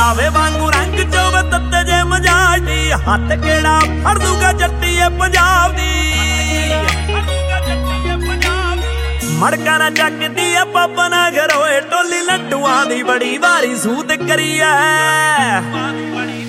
ਰਾਵੇ ਵਾਂਗੂ ਰੰਗ ਚੋਵੇ ਤੱਤੇ ਜੇ ਮਜਾਜ ਦੀ ਹੱਥ ਕਿਹੜਾ ਫੜ ਦੂਗਾ ਜੱਟੀਏ ਪੰਜਾਬ ਦੀ ਮੜਕਾ ਨਾ ਚੱਕਦੀ ਆ ਪਾਪਾ ਨਾ ਘਰੋਏ ਟੋਲੀ ਲੱਡੂਆਂ ਦੀ ਬੜੀ ਵਾਰੀ ਸੂਤ ਕਰੀ ਐ